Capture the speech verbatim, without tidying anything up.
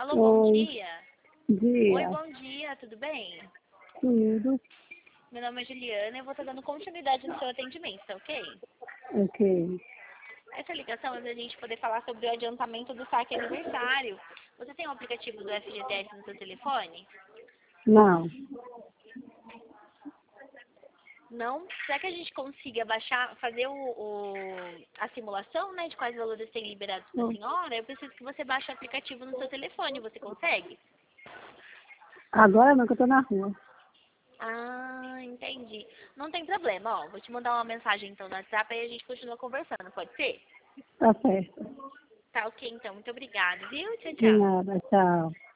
Alô, bom Oi, dia. Oi, dia. bom dia, tudo bem? Tudo. Meu nome é Juliana e eu vou estar dando continuidade no seu atendimento, tá ok? Ok. Essa ligação é para a gente poder falar sobre o adiantamento do saque aniversário. Você tem o aplicativo do F G T S no seu telefone? Não. Não? Será que a gente consiga baixar, fazer o, o- a simulação, né, de quais valores tem liberados para a senhora? Eu preciso que você baixe o aplicativo no seu telefone. Você consegue? Agora não, que eu tô na rua. Ah, entendi. Não tem problema, ó. Vou te mandar uma mensagem então no WhatsApp e a gente continua conversando, pode ser? Tá certo. Tá ok, então. Muito obrigada, viu? Tchau, De tchau. nada, tchau.